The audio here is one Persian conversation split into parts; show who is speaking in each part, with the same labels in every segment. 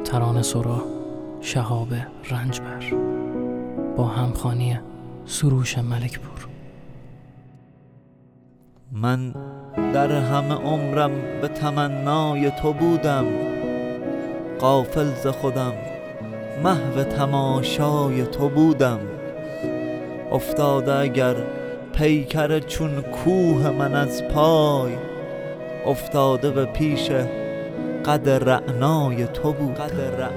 Speaker 1: ترانه سرا شهاب رنجبر با همخوانی سروش ملکپور.
Speaker 2: من در همه عمرم به تمنای تو بودم، غافل ز خودم محو تماشای تو بودم. افتاده اگر پیکر چون کوه من از پای، افتاده به پیش قد رعنای تو بودم.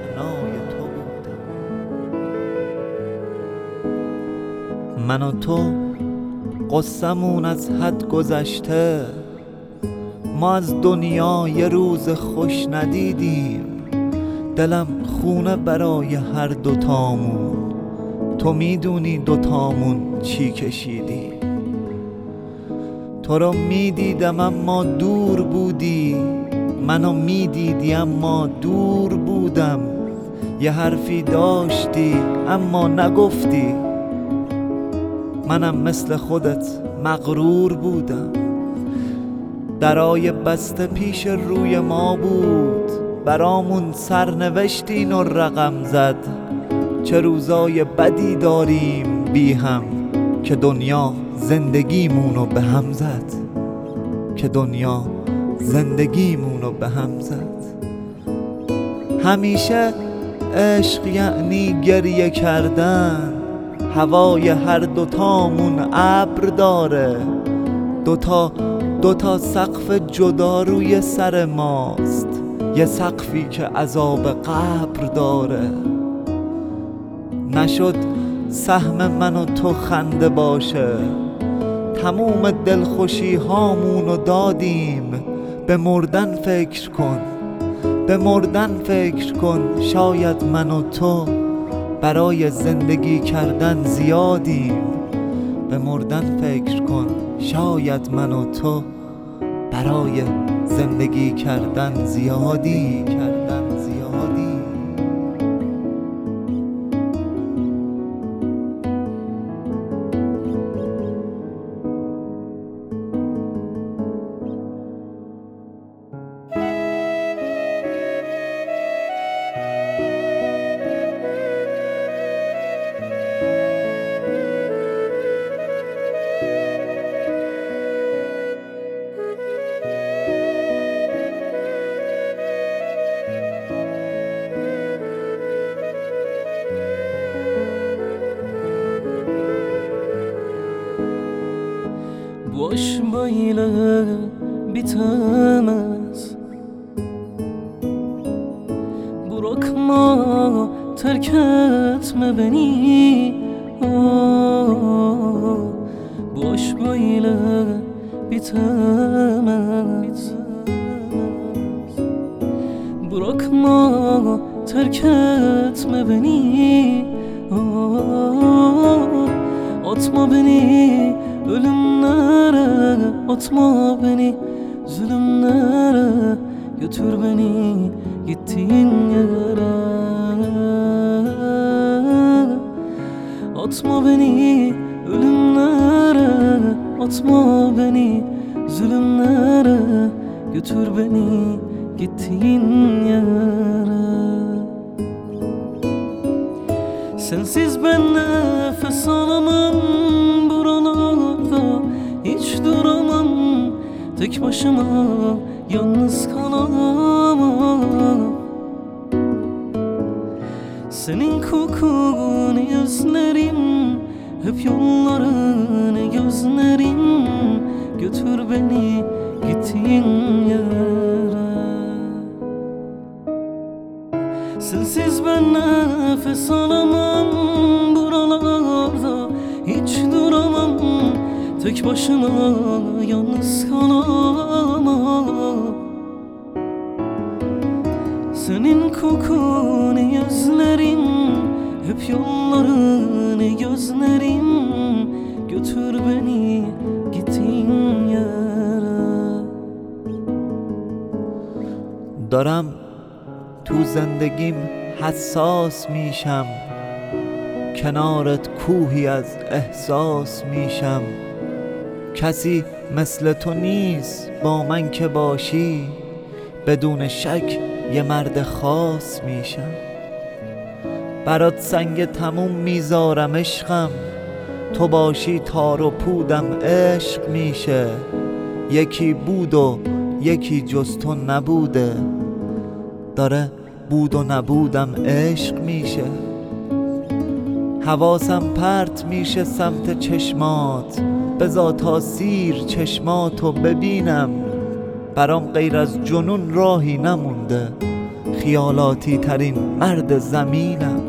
Speaker 2: من و تو قصه‌مون از حد گذشته، ما از دنیا یه روز خوش ندیدیم. دلم خونه برای هر دوتامون، تو میدونی دوتامون چی کشیدی. تو رو میدیدم اما دور بودی، منو میدیدی اما دور بودم. یه حرفی داشتی اما نگفتی، منم مثل خودت مغرور بودم. درای بسته پیش روی ما بود، برامون سرنوشتین و رقم زد. چه روزای بدی داریم بی هم، که دنیا زندگیمونو به هم زد. همیشه عشق یعنی گریه کردن، هوای هر دوتامون ابر داره. دوتا سقف جدا روی سر ماست، یه سقفی که عذاب قبر داره. نشد سهم من و تو خنده باشه، تموم دلخوشی هامونو دادیم. به مردن فکر کن، شاید من و تو برای زندگی کردن زیادیم. به مردن فکر کن، شاید من و تو برای زندگی کردن زیادی.
Speaker 3: Boş böyle bitemez, bırakma terk etme beni. Boş böyle bitemez, bırakma terk etme beni. Atma beni ölümlere, atma beni zulümlere, götür beni gittiğin yere. Atma beni ölümlere, atma beni zulümlere, götür beni gittiğin yere. Sensiz ben nefes alamam, buralarda hiç duramam. Tek başıma yalnız kalamam. Senin kokunu özlerim, hep yollarını gözlerim. Götür beni gittiğin yere. Sensiz ben nefes alamam, buralarda hiç duramam. Tek başıma yalnız kalamam. Senin kokunu özlerim, hep yollarını gözlerim. Götür beni gittiğin yere.
Speaker 2: دارم تو زندگیم حساس میشم، کنارت کوهی از احساس میشم. کسی مثل تو نیست با من که باشی، بدون شک یه مرد خاص میشم. برات سنگ تموم میذارم عشقم، تو باشی تار و پودم عشق میشه. یکی بود و یکی جز تو نبوده، داره بود و نبودم عشق میشه. حواسم پرت میشه سمت چشمات، بذار تا سیر چشماتو ببینم. برام غیر از جنون راهی نمونده، خیالاتی ترین مرد زمینم.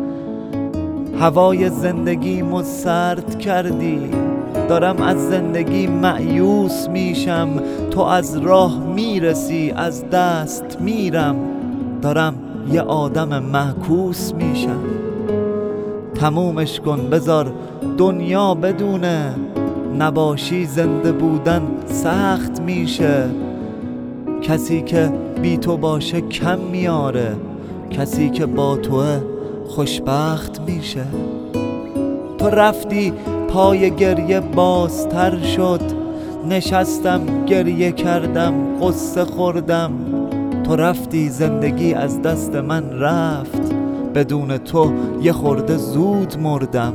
Speaker 2: هوای زندگیمو سرد کردی، دارم از زندگی مایوس میشم. تو از راه میرسی از دست میرم، دارم یه آدم معکوس میشم. تمومش کن بذار دنیا بدونه، نباشی زنده بودن سخت میشه. کسی که بی تو باشه کم میاره، کسی که با توه خوشبخت میشه. تو رفتی پای گریه بازتر شد، نشستم گریه کردم قصه خوردم. تو رفتی زندگی از دست من رفت، بدون تو یه خورده زود مردم.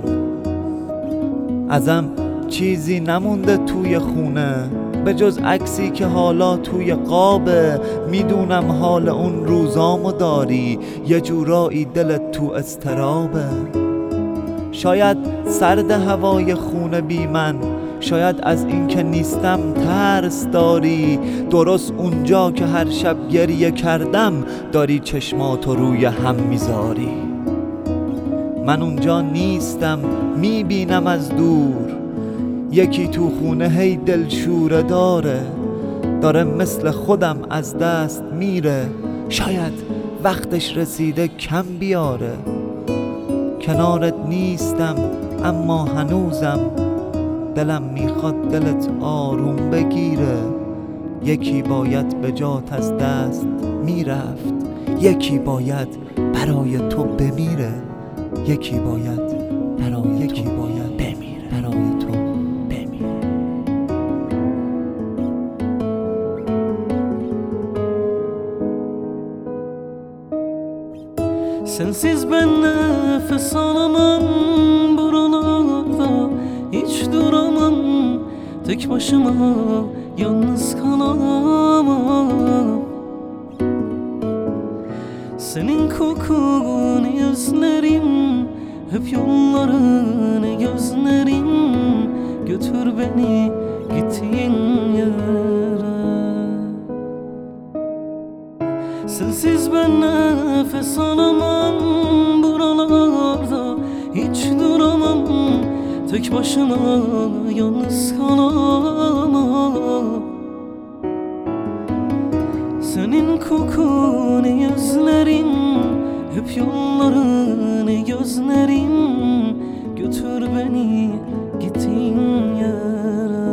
Speaker 2: ازم چیزی نمونده توی خونه به جز عکسی که حالا توی قابه. میدونم حال اون روزامو داری، یه جورایی دلت تو اضطرابه. شاید سرد هوای خونه بی من، شاید از این که نیستم ترس داری. درست اونجا که هر شب گریه کردم، داری چشماتو روی هم میذاری. من اونجا نیستم میبینم از دور، یکی تو خونه هی دلشوره داره مثل خودم از دست میره. شاید وقتش رسیده کم بیاره. کنارت نیستم اما هنوزم، دلم میخواد دلت آروم بگیره. یکی باید به جات از دست میرفت، یکی باید برای تو بمیره. یکی باید برای تو بمیره، برای تو بمیره.
Speaker 3: Sensiz ben nefes alamam buralarda, hiç duramam. Tek başıma yalnız kalamam. Senin kokunu özlerim, hep yollarını gözlerim. Götür beni gittiğin yere. Sensiz ben nefes alamam buralarda, hiç duramam. Tek başıma yalnız kalamam. Senin kokunu özlerim, hep yollarını gözlerim. Götür beni gittiğin yere.